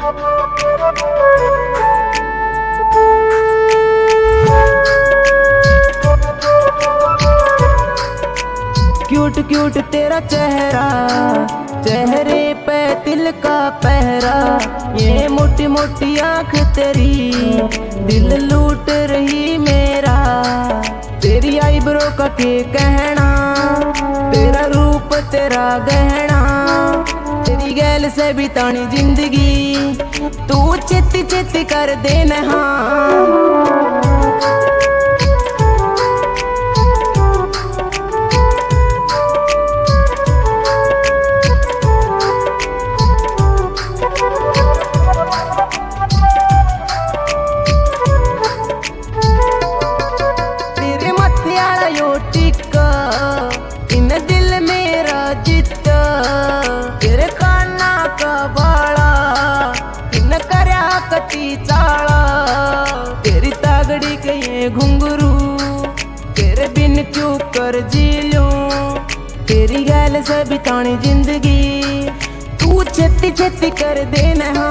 Cute cute तेरा चेहरा, चेहरे पे तिल का पहरा, ये मोटी मोटी आंख तेरी दिल लूट रही मेरा। तेरी आईब्रो का के कहना, तेरा रूप तेरा गहना, तेरी गैल से बितानी जिंदगी तू चेती चेती कर दे नहा। इन दिल मेरा जिता तेरे काना का बाला, इन करया कती चाला, तेरी तागड़ी के ये घुंघरू तेरे बिन क्यों कर जी लूं। तेरी गैल से बितानी जिंदगी तू छेती छेती कर दे नहा।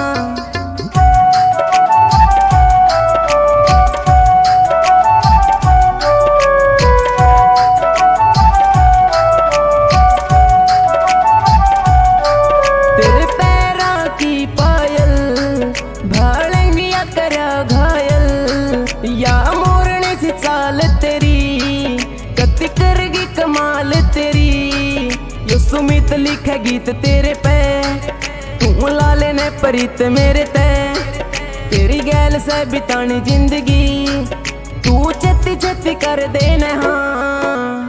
या मोरने से चाल तेरी कति करेगी कमाल तेरी। यो सुमित लिखे गीत तेरे पे, तू ला लेने प्रीत मेरे ते। तेरी गैल से बितानी जिंदगी तू छेती छेती कर दे नहा।